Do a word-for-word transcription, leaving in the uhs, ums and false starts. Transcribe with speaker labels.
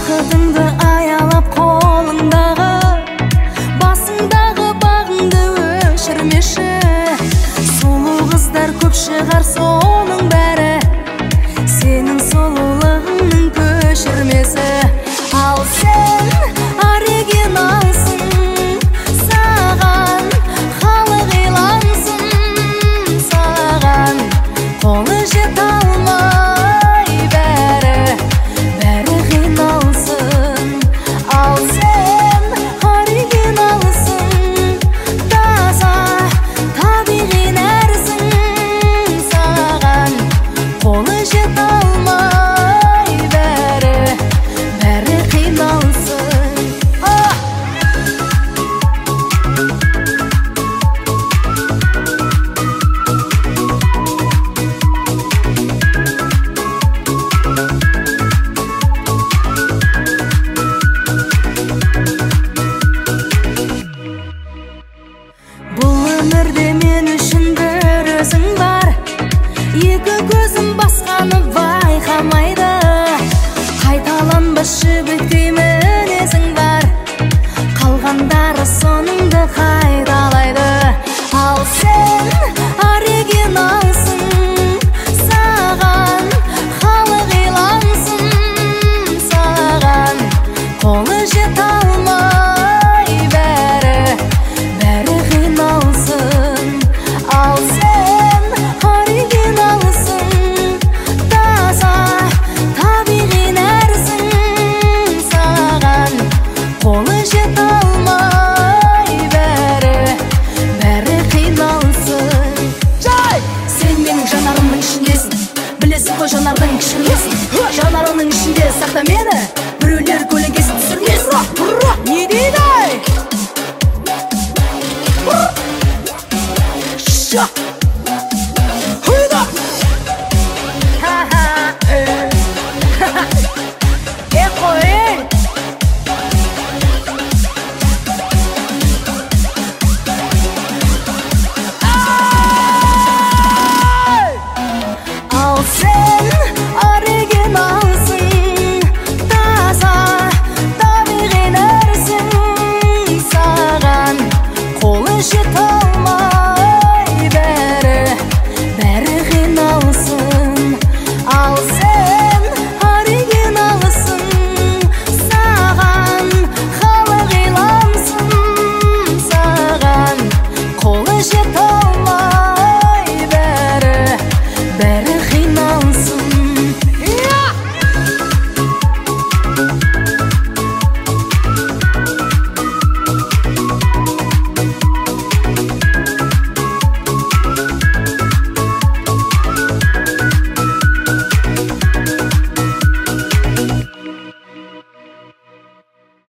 Speaker 1: бақытыңды аялап қолыңдағы, басыңдағы бағыңды өшірмеші. Сұлу қыздар көп шығар, соның бәрі сенің сұлулығыңның көшірмесі. Ал сен оригиналсың, саған халық илансын, саған қолы жете алмай бәрі, бәрі қиналсын. Ал сен оригиналсың, таза табиғи нәрсің, саған қолы жете алмай бәрі, бәрі қиналсын. Бұл өмірде мен үшін бір өзің бар, екі көзім басқаны байқамайды. Қайталанбас жібектей мінезің бар, қалғандары соныңды қайталайды. Ал сен оригиналсың, саған халық илансын, саған қолы жете алмай бәрі, бәрі қиналсын. Ал сен оригиналсың, таза табиғи нәрсің, саған қолы жете алмай бәрі, бәрі қиналсын. Жай! Сен менің жанарымның ішіндесің, білесің ғой жанардың кішірмесін. Жанарының ішінде сақта мені, біреулер көлеңкесін түсірмесін. Не дейді? Ша! Хүйда! Е қойын! Ал сен